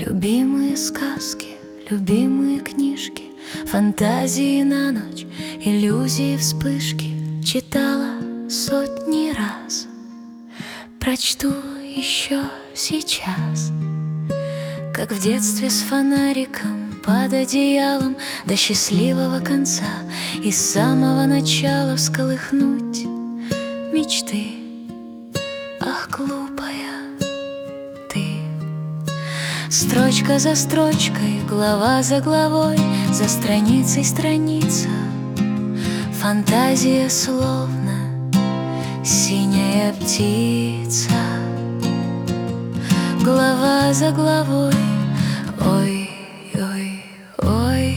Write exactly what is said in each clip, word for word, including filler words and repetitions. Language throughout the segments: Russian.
Любимые сказки, любимые книжки, фантазии на ночь, иллюзии, вспышки читала сотни раз. Прочту еще сейчас, как в детстве с фонариком под одеялом до счастливого конца и с самого начала всколыхнуть мечты. Ах, глупая ты! Строчка за строчкой, глава за главой, за страницей страница, фантазия словно синяя птица. Глава за главой, ой, ой, ой.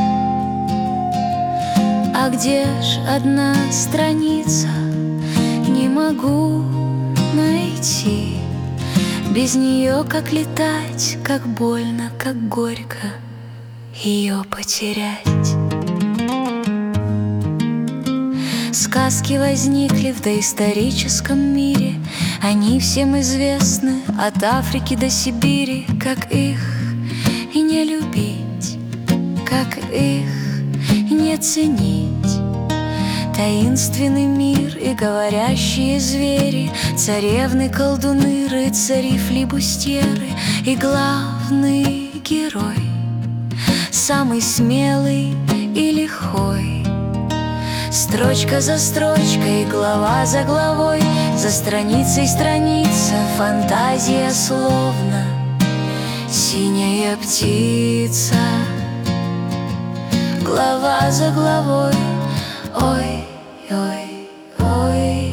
А где ж одна страница? Не могу найти. Без нее как летать, как больно, как горько ее потерять. Сказки возникли в доисторическом мире, они всем известны от Африки до Сибири. Как их и не любить, как их и не ценить. Таинственный мир и говорящие звери, царевны, колдуны, рыцари, флибустьеры. И главный герой, самый смелый и лихой. Строчка за строчкой, глава за главой, за страницей страница, фантазия словно синяя птица. Глава за главой, ой, ой, ой.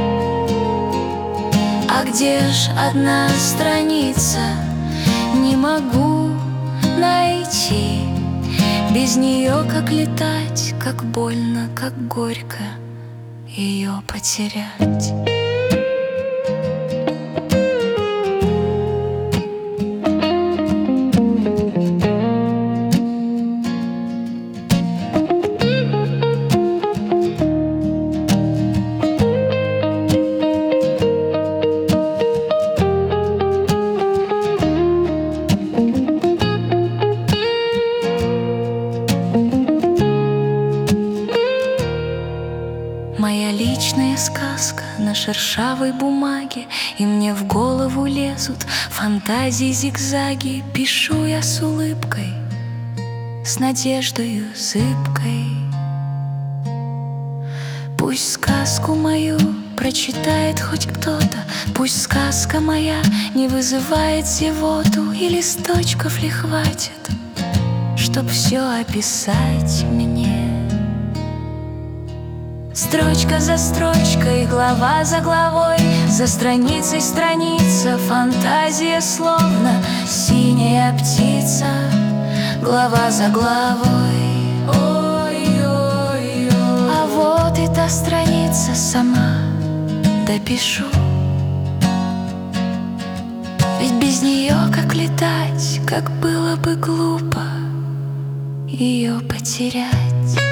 А где ж одна страница? Не могу найти. Без нее как летать, как больно, как горько ее потерять. Моя личная сказка на шершавой бумаге, и мне в голову лезут фантазии зигзаги. Пишу я с улыбкой, с надеждою зыбкой. Пусть сказку мою прочитает хоть кто-то, пусть сказка моя не вызывает зевоту, и листочков ли хватит, чтоб все описать мне. Строчка за строчкой, глава за главой, за страницей страница, фантазия словно синяя птица. Глава за главой, ой, ой, ой. А вот и та страница, сама допишу. Ведь без нее как летать, как было бы глупо ее потерять.